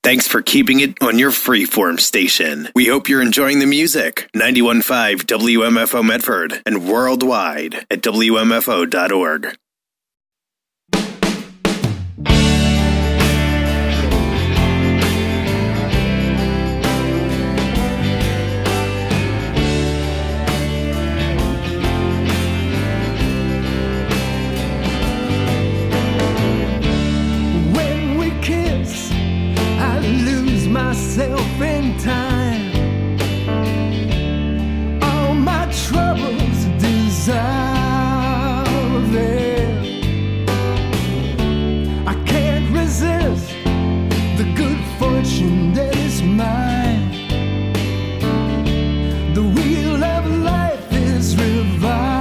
Thanks for keeping it on your freeform station. We hope you're enjoying the music. 91.5 WMFO Medford and worldwide at WMFO.org. Myself in time, all my troubles dissolve. I can't resist the good fortune that is mine. The wheel of life is revolving.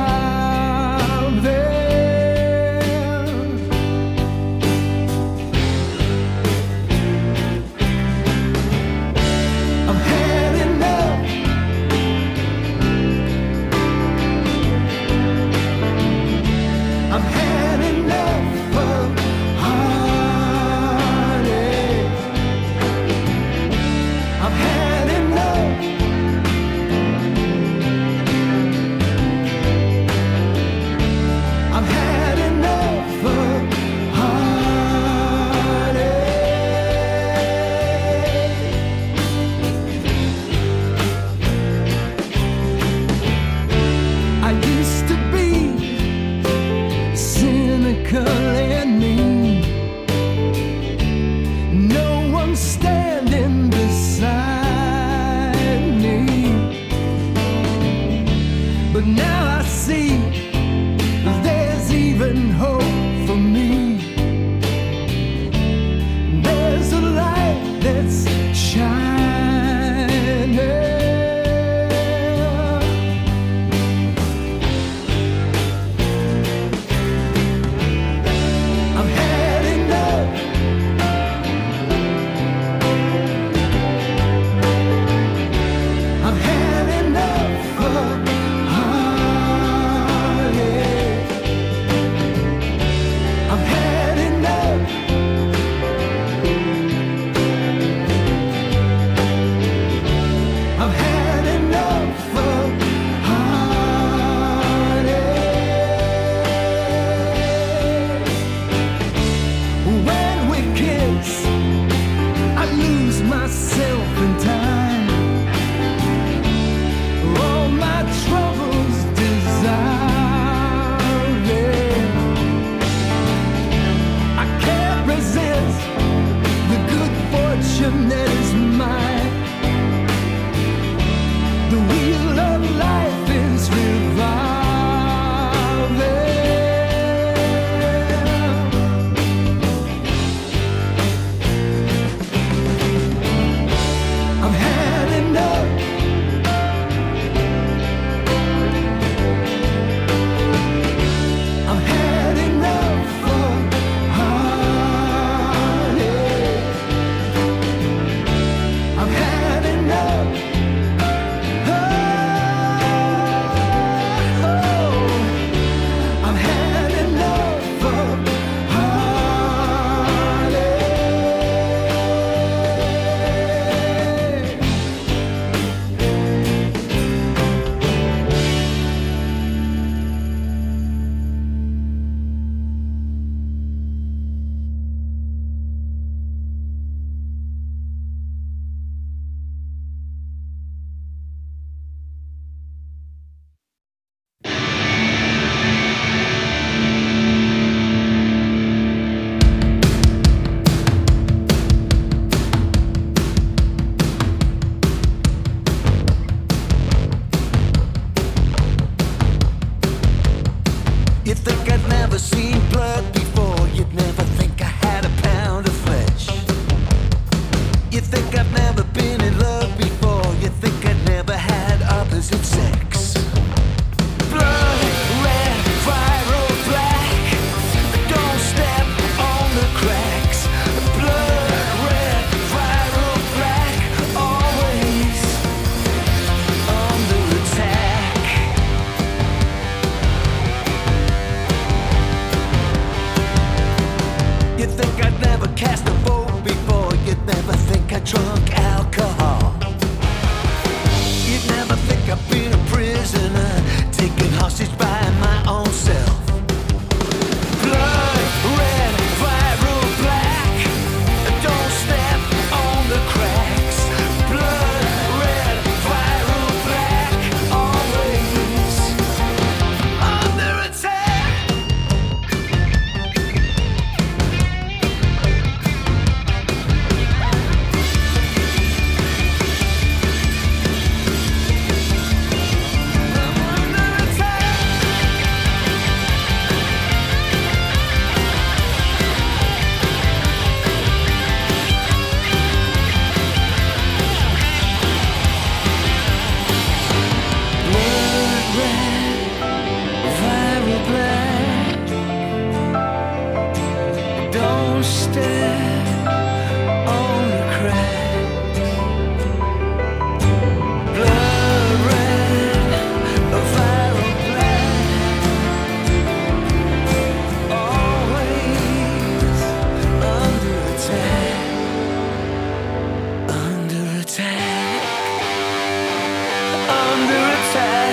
under attack.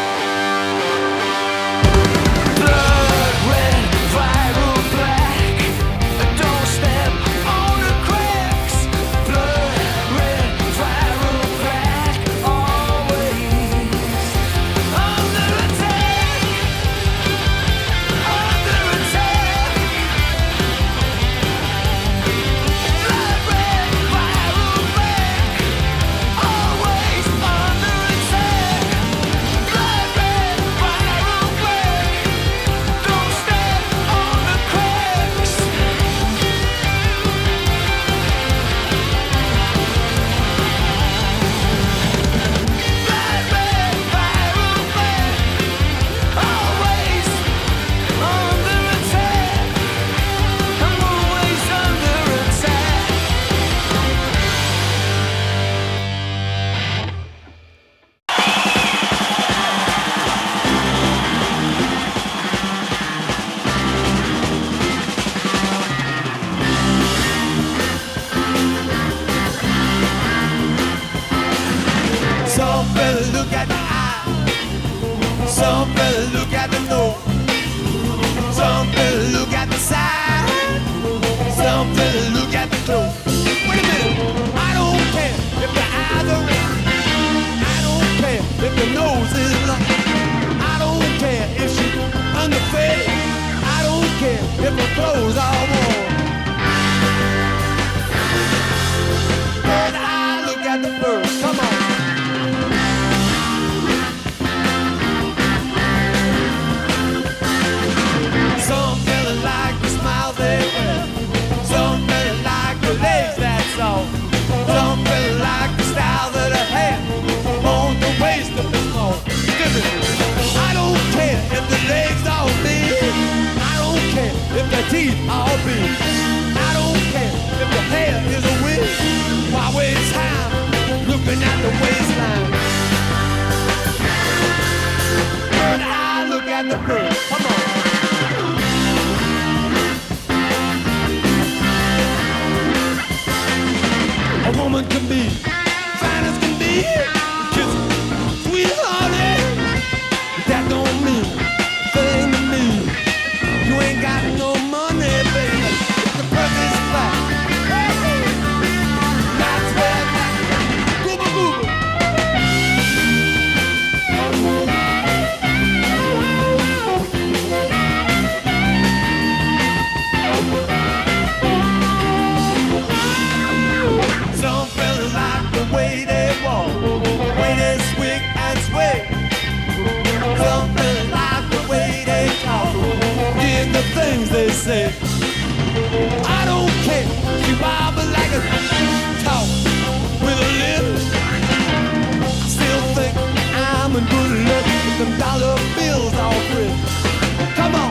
Blood red, viral black. Don't step on the cracks. Blood red, viral black. Always under attack. Under attack. Blood red, viral black. Always under attack. Blood red, viral black. Don't step on the cracks. Blood red, viral black. Always under attack. I'm always under attack. Some fellas look at the eye, some fellas look at the nose, some fellas look at the side, some fellas look at the clothes. Wait a minute, I don't care if the eyes are red, I don't care if the nose is long, I don't care if she's underfed, I don't care if her clothes are warm. But I look at the birds, come on. Some fellas like the smile they wear. Some fellas like the legs, that's all. Some fellas like the style that I have on the waist of the small. I don't care if the legs are big. I don't care if the teeth are big. I don't care if the hair is a wig. Why waste time looking at the waistline? But I look at the bird. Come on. A woman can be fine as can be, kiss sweet honey. That don't mean a thing to me. You ain't got no money, baby. The price is flat. That's where that gooba gooba. Some fellas like the way they walk, the way they swing and sway. Some fellas like the way they talk, and the things they say. I don't care, she bobbles like a talk with a lip. I still think I'm in good luck with them dollar bills all free. Come on.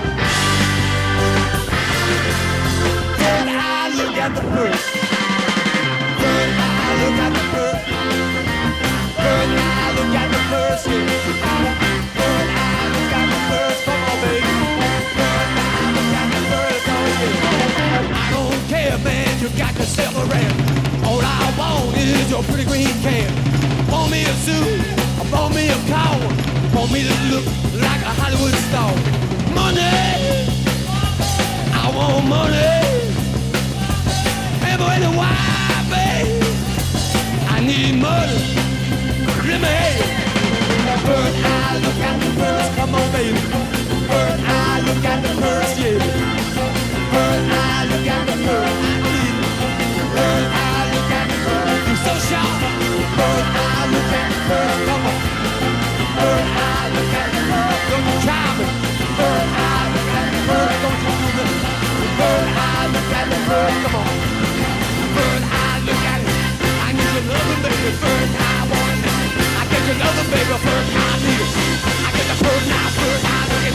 Then I look at the bird. Then I look at the bird. Then I look at the birds, yeah. Then I look at the birds, come on, baby. Then I look at the birds, oh yeah. I don't care, man, you got yourself a ram. All I want is your pretty green can. Want me a suit, or want me a car, want me to look like a Hollywood star. Money, I want money. Ever in a while, babe, I need money. Let me have it. Bird eye, look at the birds, come on, baby. Bird eye, look at the birds, yeah. Bird eye, look at the birds, I need it. Bird eye, look at the birds, you're so sharp. Bird eye, look at the birds, come on. Bird eye, look at the birds, don't you try me. Bird eye, look at the birds, don't you do this. Bird eye, look at the birds, come on. Bird eye, look at it. I need your loving, baby. Bird eye, want it. I get your loving, baby. Bird eye, need it. I get the bird eye, look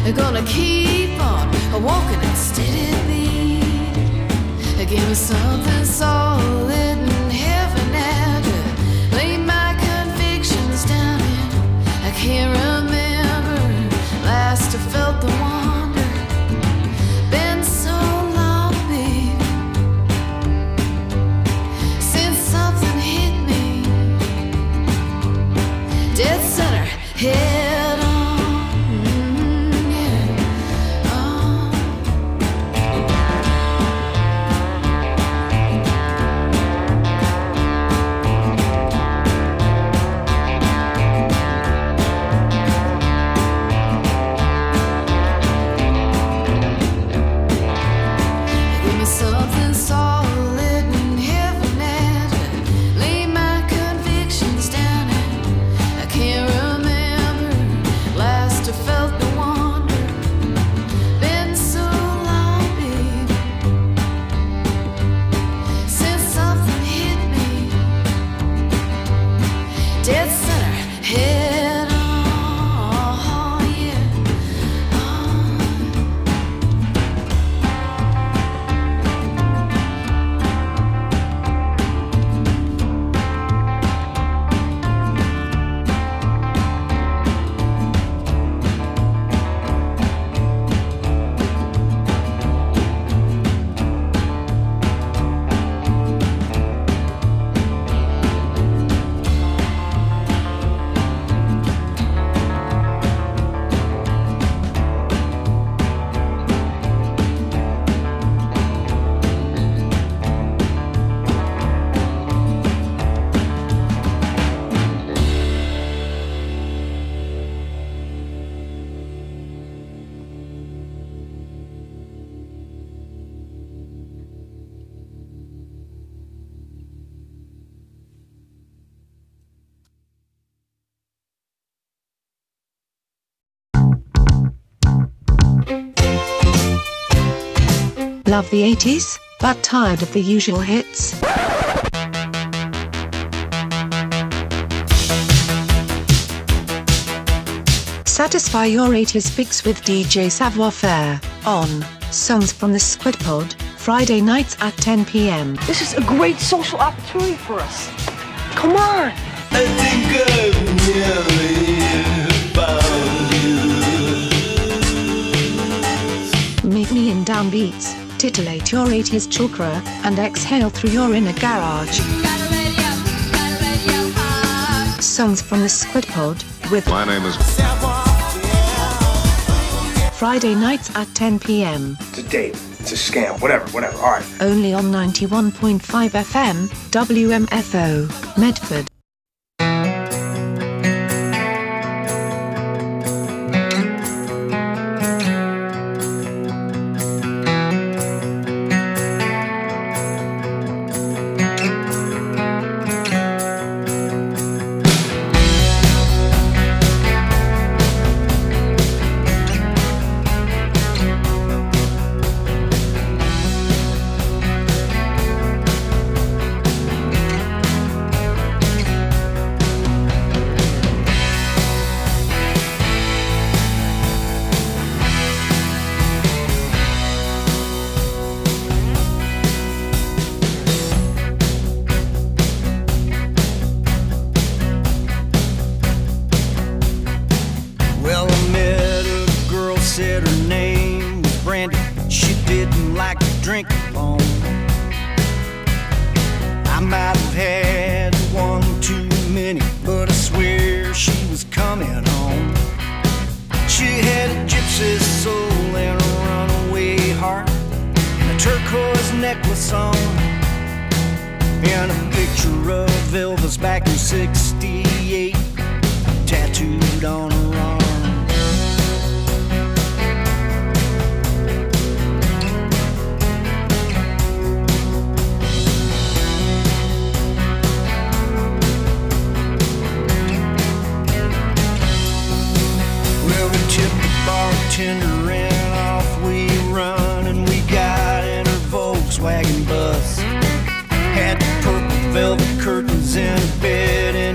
Gonna keep on walking at steady beat. Give me something solid and heaven and lay my convictions down in. I can't remember last I felt the wonder. Been so long, babe, since something hit me dead center head on. Love the 80s, but tired of the usual hits? Satisfy your 80s fix with DJ Savoir Faire on Songs from the Squid Pod, Friday nights at 10 p.m. This is a great social opportunity for us. Come on! I think I've nearly found you. Meet me in downbeats, titillate your 80s chakra, and exhale through your inner garage. Songs from the Squid Pod with My name is Friday nights at 10 p.m. It's a date. It's a scam. Whatever. All right. Only on 91.5 FM, WMFO, Medford.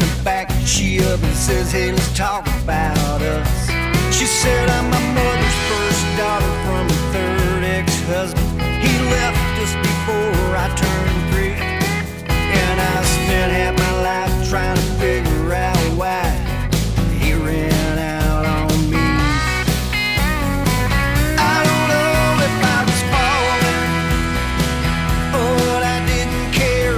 She up and says, hey, let's talk about us. She said, I'm my mother's 'cause he left just before I turned 3. And I spent half my life trying to figure out why he ran out on me. I don't know if I was falling or what I didn't care.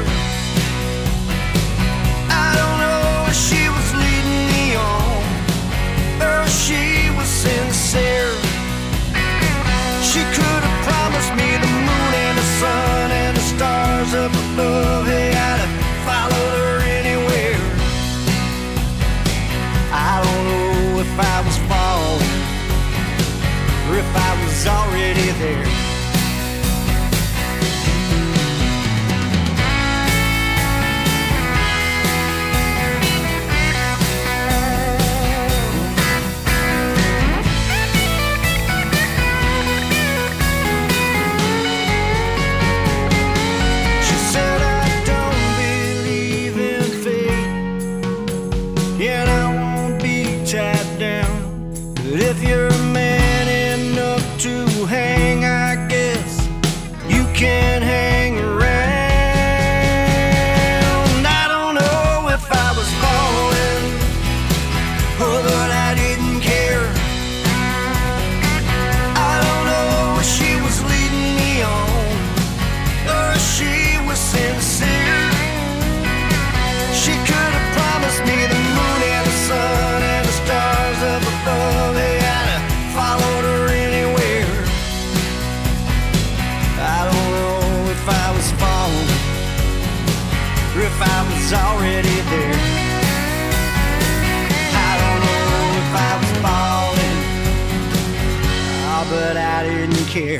I don't know if she was leading me on or if she was sincere. She could have promised me the moon and the sun and the stars up above. Hey, I'd have followed her anywhere. I don't know if I was falling or if I was already there. If you're man enough to hang, I guess you can hang around. I don't know if I was falling or that I didn't care. I don't know if she was leading me on or if she was sincere. She could have promised me the moon and the sun and the stars up above. Followed her anywhere. I don't know if I was falling or if I was already there. I don't know if I was falling, but I didn't care.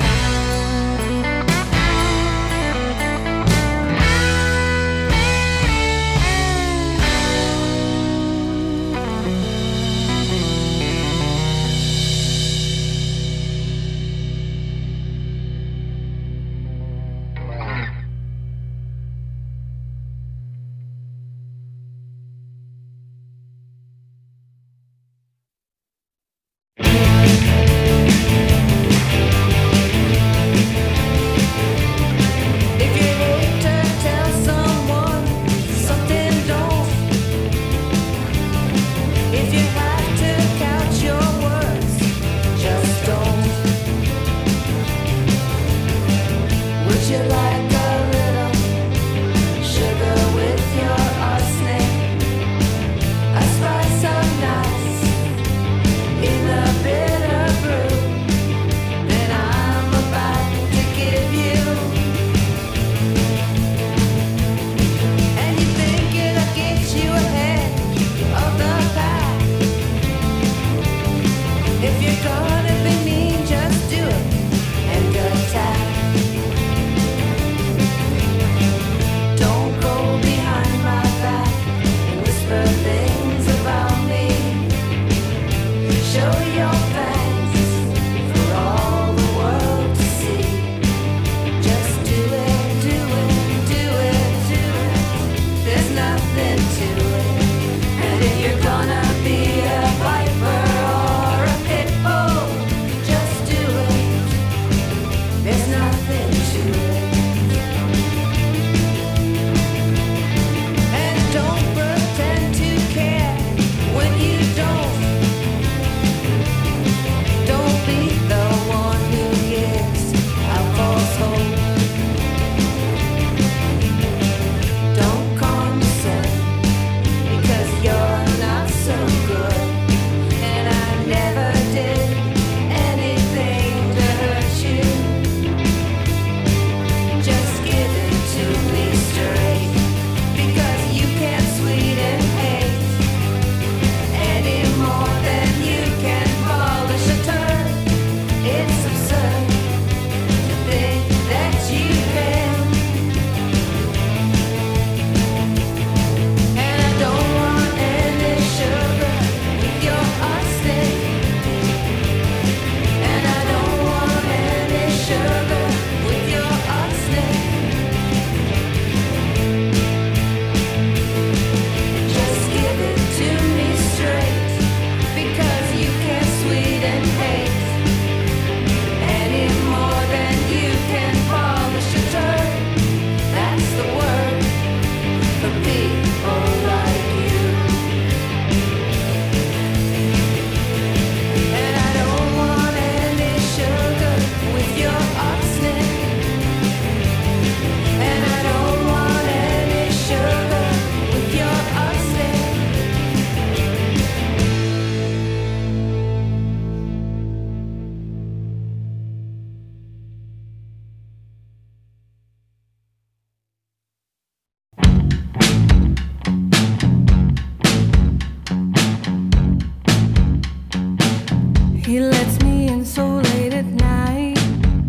lets me in so late at night.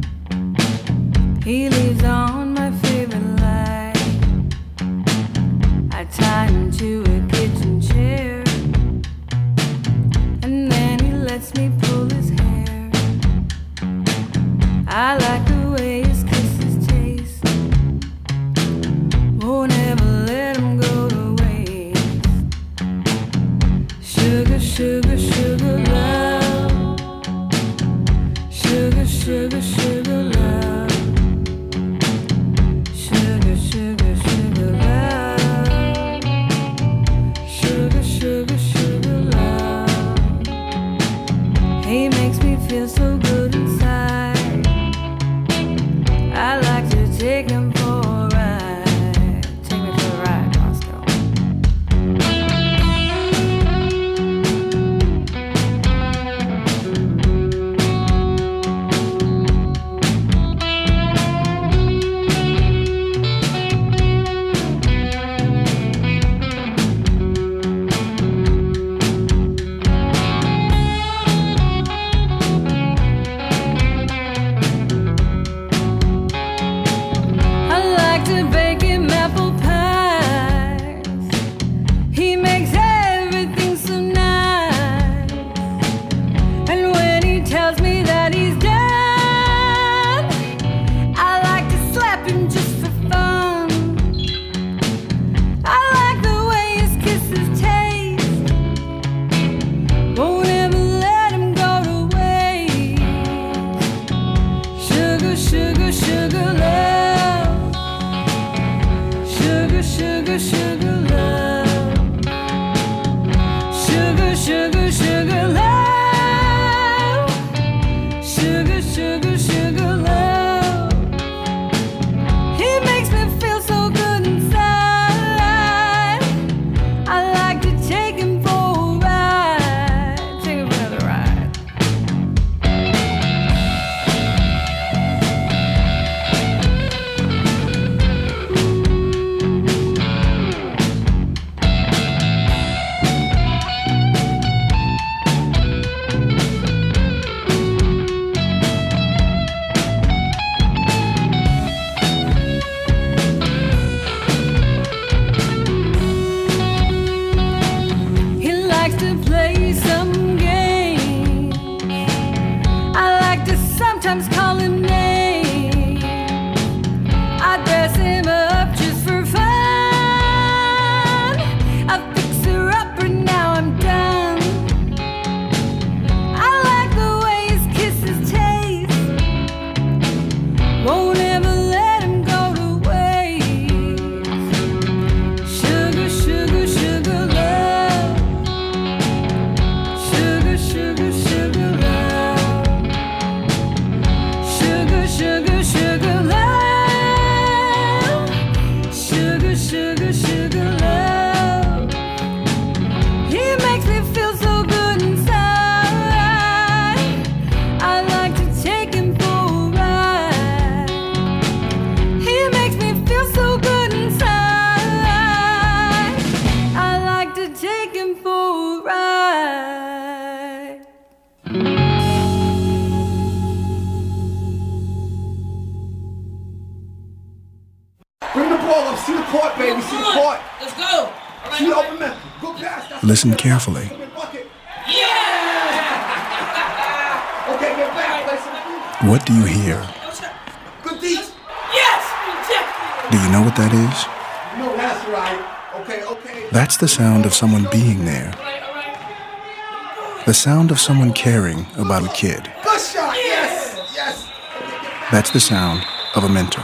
He leaves on my favorite light. I tie him to a kitchen chair, and then he lets me pull his hair. I like the way his kisses taste. Won't ever let him go to waste. Sugar, sugar, sugar love. Sugar, sugar, sugar love. Sugar, sugar, sugar love. Sugar, sugar, sugar love. He makes me feel so good inside. I like to take him for a ride. Take me for a ride, Roscoe. I like to bake him apple pies. He makes everything so nice. And when he tells me that he's done, I like to slap him just for fun. I like the way his kisses taste. Won't ever let him go to waste. Sugar, sugar, sugar love. Sugar, sugar, sugar love. Sugar, sugar, sugar love. Sugar, sugar, sugar love. He makes me feel so good inside. I like to take him for a ride. Take him for another ride. He likes to play some games. I like to sometimes call him names. I dress him up just for fun. I fix her up and now I'm done. I like the way his kisses taste. Won't ever let him go to waste. Sugar, sugar, sugar love. Sugar, sugar, sugar love. Sugar, sugar, sugar love. Sugar, sugar, sugar love. He makes me feel so good inside. I like to take him for a ride. He makes me feel so good inside. I like to take him for a ride. Bring the ball up. See the court, baby. See the court. Let's go. See the open man. Go past. That's Listen it. carefully. Bucket. Yeah! Okay, get back. Play some defense. What do you hear? Good deeds. Yes! Do you know what that is? No, that's right. Okay, okay. That's the sound of someone being there. The sound of someone caring about a kid. Good shot. Yes. Yes. That's the sound of a mentor.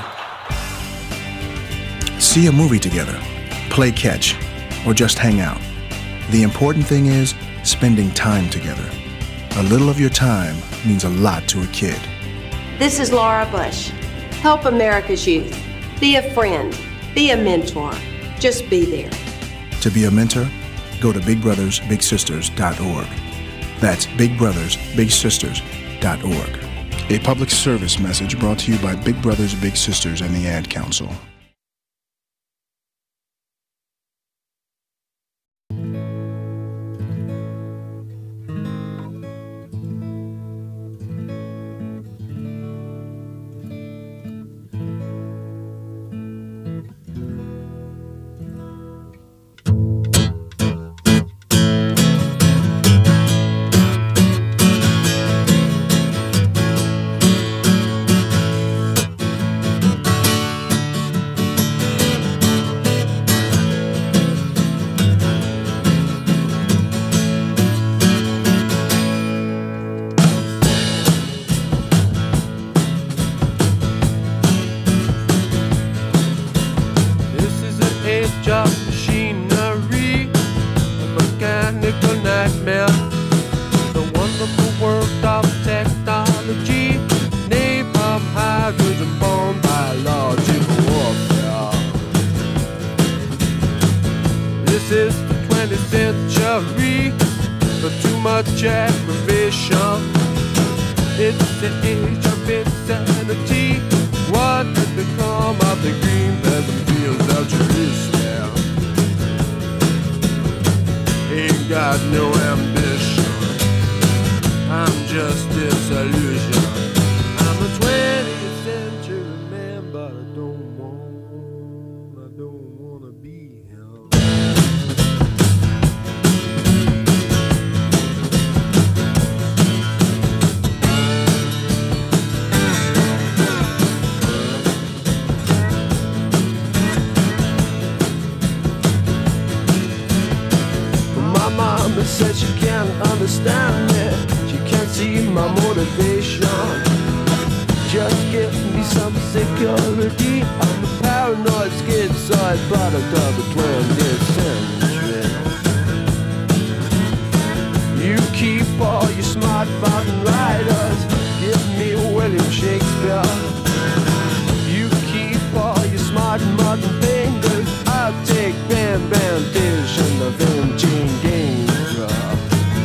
See a movie together, play catch, or just hang out. The important thing is spending time together. A little of your time means a lot to a kid. This is Laura Bush. Help America's youth. Be a friend. Be a mentor. Just be there. To be a mentor, go to bigbrothersbigsisters.org. That's bigbrothersbigsisters.org. A public service message brought to you by Big Brothers Big Sisters and the Ad Council. This is the 20th century, but too much aggravation. It's the age of insanity. What has become of the green pleasant fields of Jerusalem? Ain't got no ambition. I'm just disillusioned. I'm a 20th century man, but I don't wanna be him. My mama said she can't understand me. She can't see my motivation. Just give me some security. I'm a paranoid schizoid product of the 20th century. You keep all your smart mountain riders. Give me William Shakespeare. You keep all your smart mountain fingers. I'll take Bam Bam Dish and the Vinci Games drop.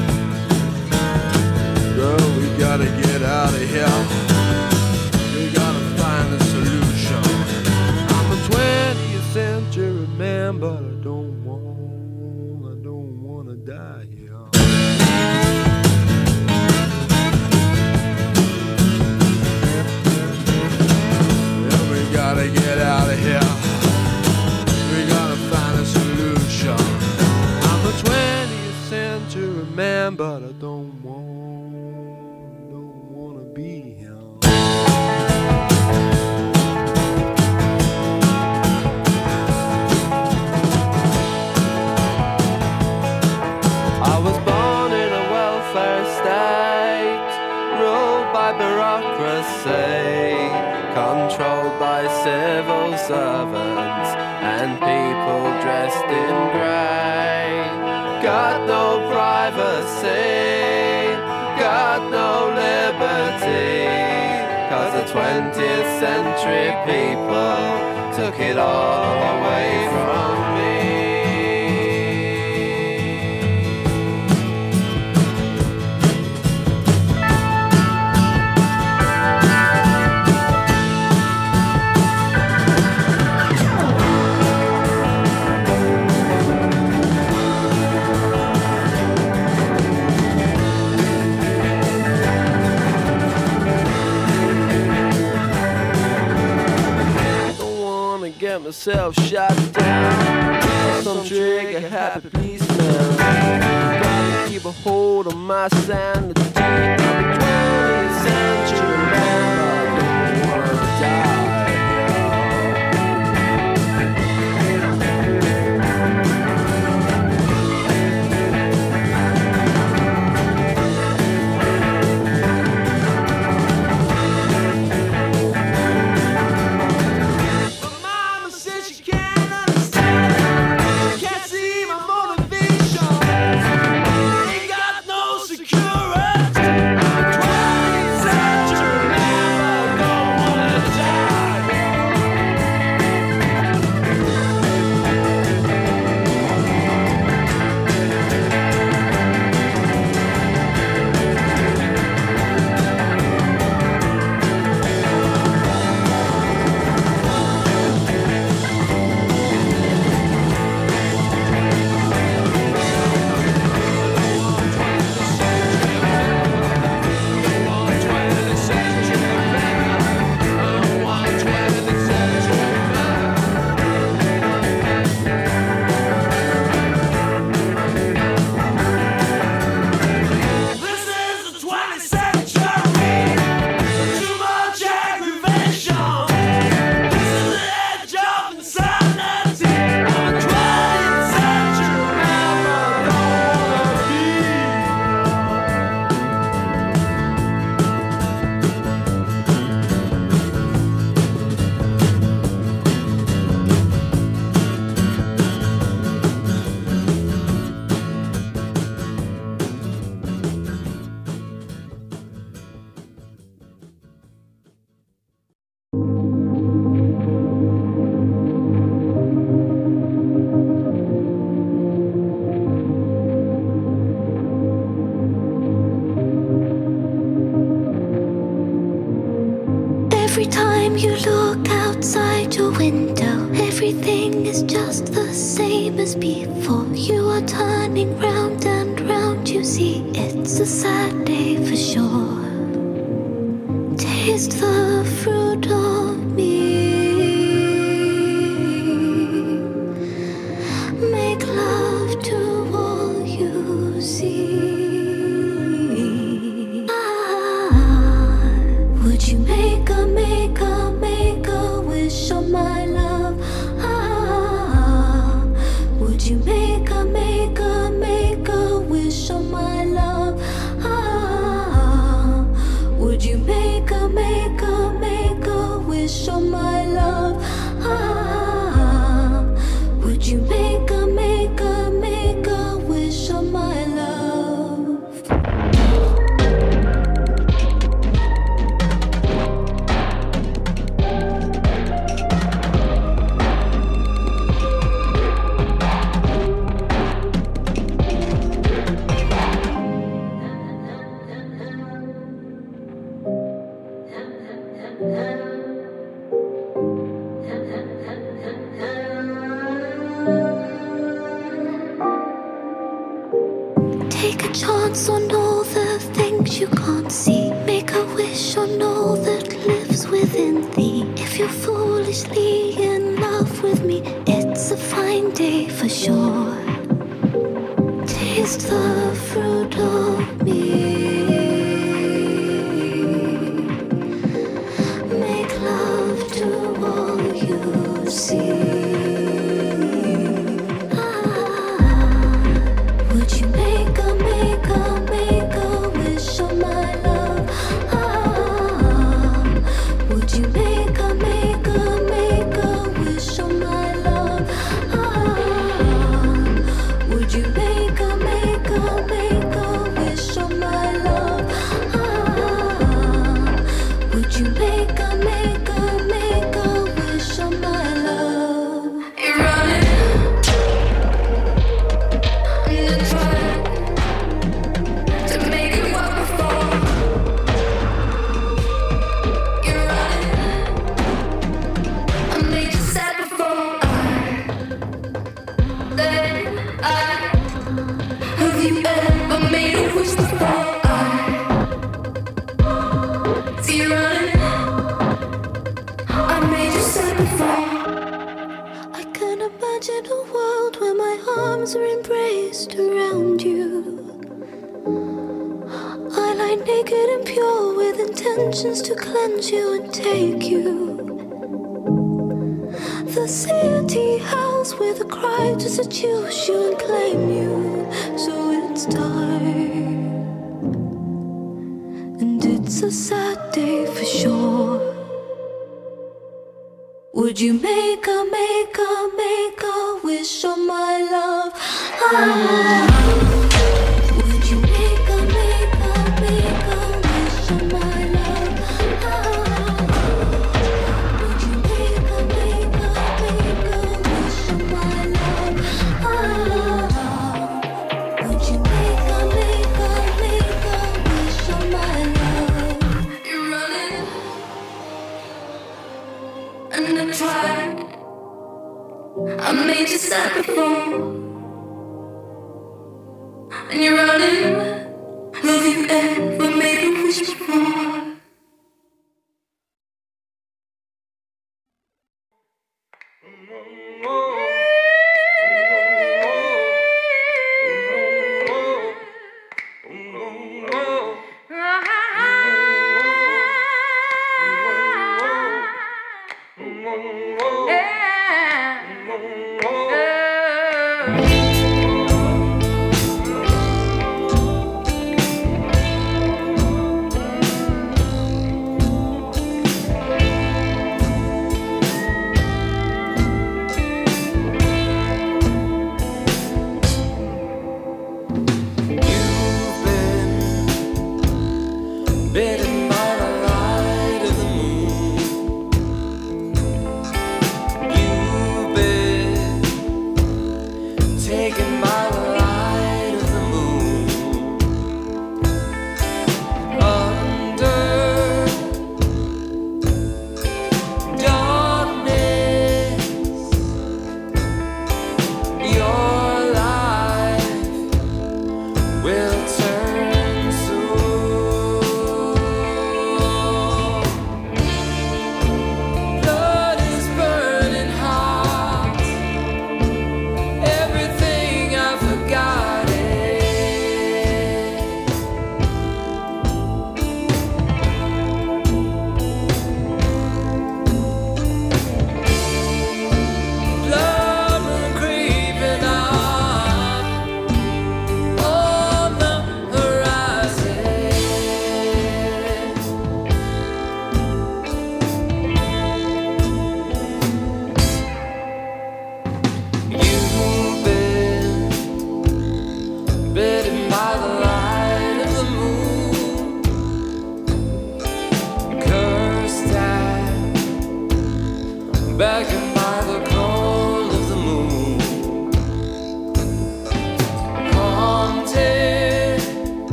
Girl, we gotta get out of here. We gotta find a solution. I'm a 20th century man, but I don't wanna die here. Yeah, we gotta get out of here. We gotta find a solution. I'm a 20th century man, but I don't wanna be him. I was born in a welfare state, ruled by bureaucracy, controlled by civil servants and people dressed in grey. Got no privacy, got no liberty, 'cause the 20th century people took it all away from me. Get myself shot down by some trigger happy policeman. Gotta keep a hold on my sanity. I'm a 20th century man, but I don't wanna die. Die. everything is just the same as before. You are turning round and round, you see, it's a sad day for sure. Taste the fruit of me. Make love to all you see. Would you make a wish on my love? Would you make a wish on my love? Would you make a wish on my love? Would you make a wish on my love? Take a chance on all the things you can't see. Make a wish on all that lives within thee. If you're foolishly in love with me, it's a fine day for sure. Taste the fruit of me. Make love to all you see. Would you make a wish on my love? Would you make a wish on my love? Would you make a wish on my love? Would you make a wish on my love? You're running. Imagine a world where my arms are embraced around you. I lie naked and pure with intentions to cleanse you and take you. The city house with a cry to seduce you and claim you. So it's time, and it's a sad day for sure. Would you make a wish on my love? Would you make a wish on my love? Would you make a wish on my love? Would you make a wish on my love? You're running. And I tried. I made you sad before. And you're running. Have you ever made a wish before?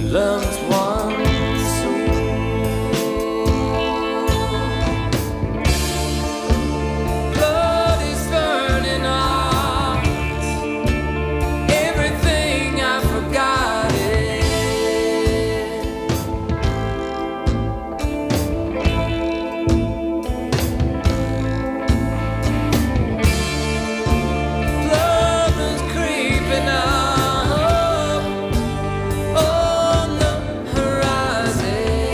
loved one soul. Blood is burning hot, everything I forgot it. Blood is creeping up on the horizon.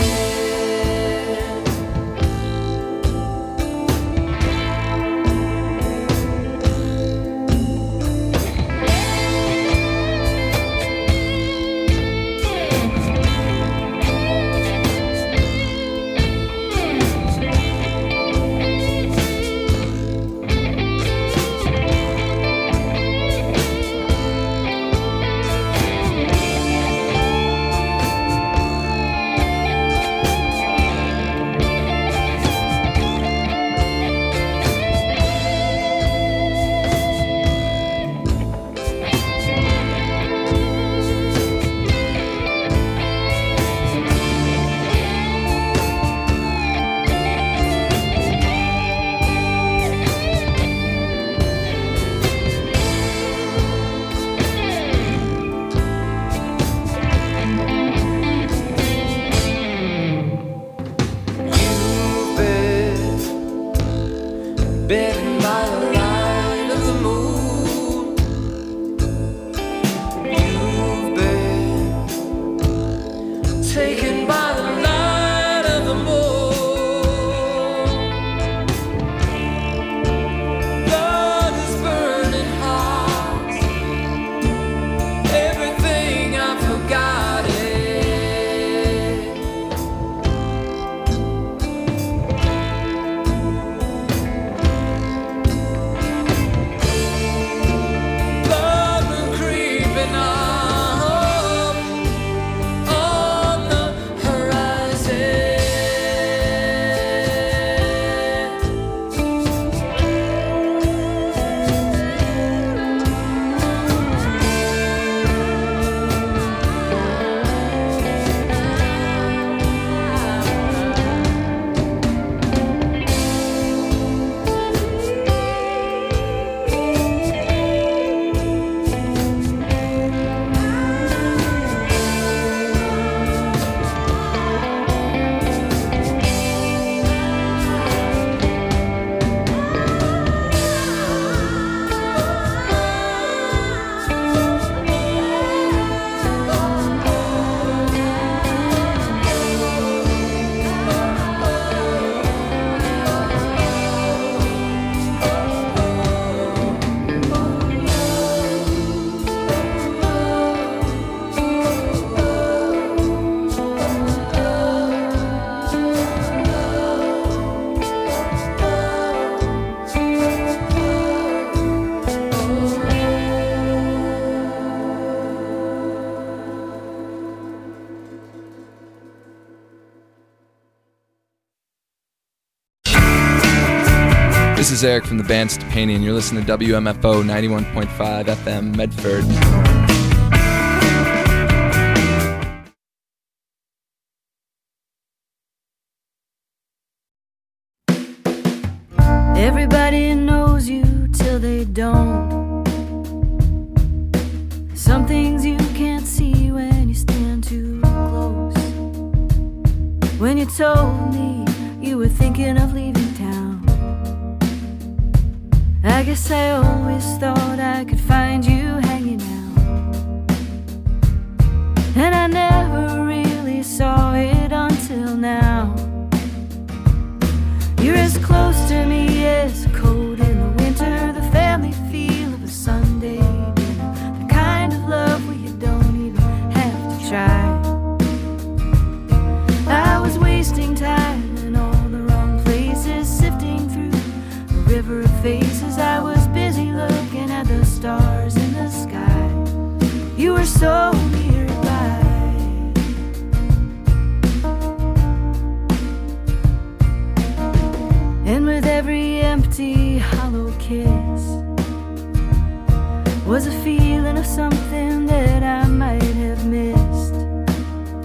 Bitten by the light of the moon, you've been taken by the light of the moon. Blood is burning hot, everything I forgot it. Blood is creeping up on the horizon. This is Eric from the band Stepanian. You're listening to WMFO 91.5 FM Medford. Everybody knows you till they don't. Some things you can't see when you stand too close. When you told me you were thinking of leaving town, I guess I always thought I could find you hanging out, and I never really saw it until now. You're as close to me as cold in the winter, the family feel of a Sunday dinner, the kind of love where you don't even have to try. I was wasting time in all the wrong places, sifting through a river of faces. I was busy looking at the stars in the sky. You were so nearby. And with every empty, hollow kiss was a feeling of something that I might have missed.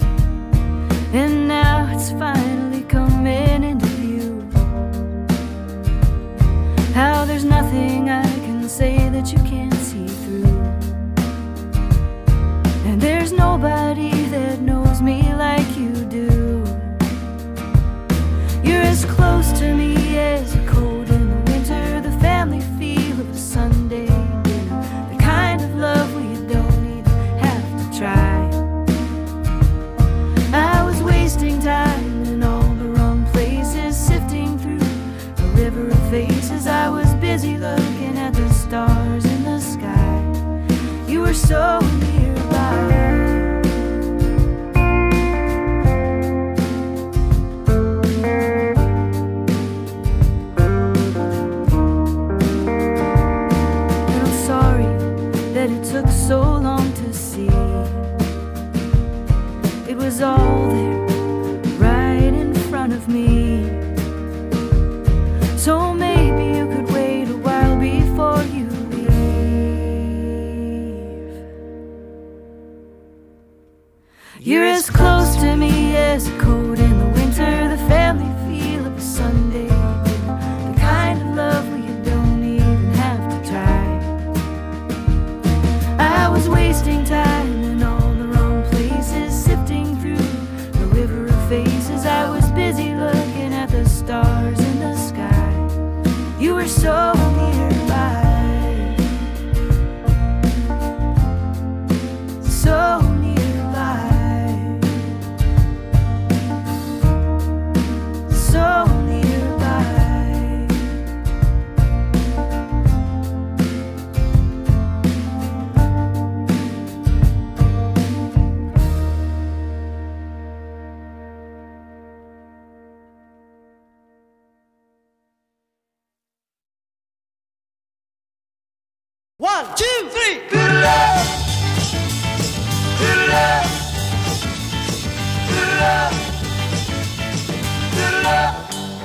It was all there, right in front of me. So maybe you could wait a while before you leave. You're as close to me as a coat in the winter, the family feel of a Sunday, the kind of love where you don't even have to try. I was wasting time in all the wrong places, sifting through the river of faces. I was busy looking at the stars in the sky. You were so nearby, so nearby, so nearby. One, two, three. Good love. Good love. Good love. Good love.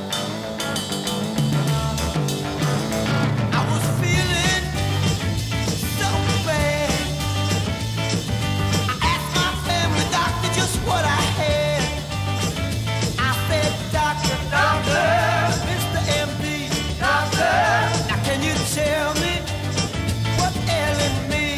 I was feeling so bad. I asked my family doctor just what I had. I said, Doctor, doctor, Mr. MD, doctor, now can you tell me what's ailing me?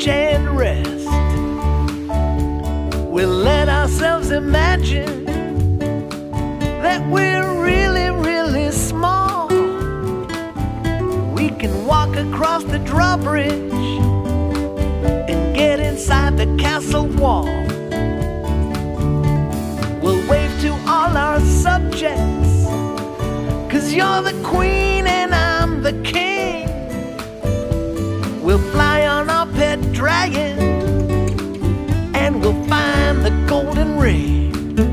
beach and rest. We'll let ourselves imagine that we're really, really small. We can walk across the drawbridge and get inside the castle wall. We'll wave to all our subjects, 'cause you're the queen and I'm the king. We'll fly on our pet dragon and we'll find the golden ring.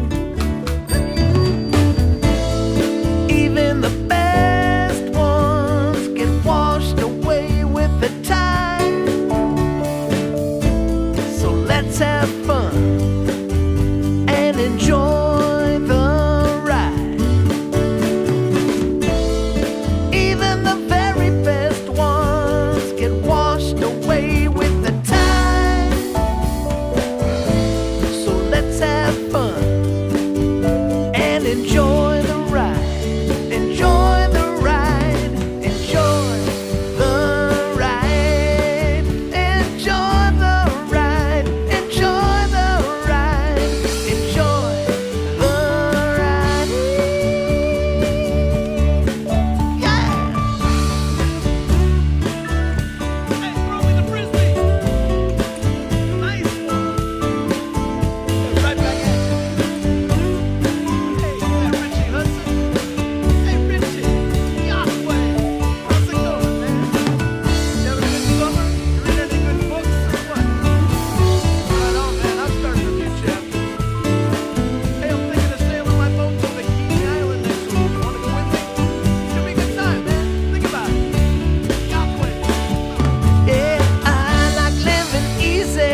Even the best ones get washed away with the tide. So let's have fun and enjoy the ride. Even the very best ones get washed away with the tide. So let's have fun and enjoy the ride. Enjoy the ride. Enjoy the ride. Enjoy the ride. Enjoy the ride. Enjoy the ride. Yeah. Hey, throw me the frisbee. Nice. Right back at you. Hey, Richie Hudson. Hey, Richie. Yahweh. How's it going, man? You having a good summer? You read any good books or what? Right on, man. I'm starting a new chapter. Hey, I'm thinking of sailing my boat to the Key Island next week. Want to go with me? It's gonna be a good time, man. Think about it. Yahweh. Yeah, I like living easy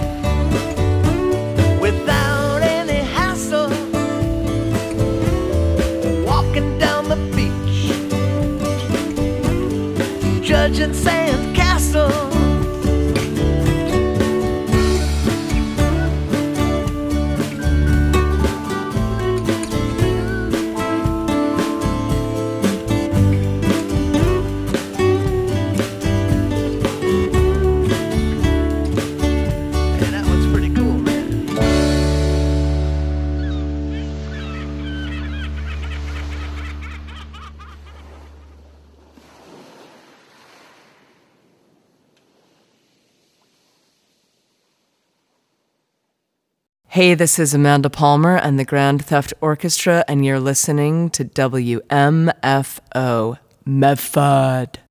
without any hassle. Walking down the beach, judging sand castles. Yeah, that one's pretty cool, man. Hey, this is Amanda Palmer and the Grand Theft Orchestra, and you're listening to WMFO Medford.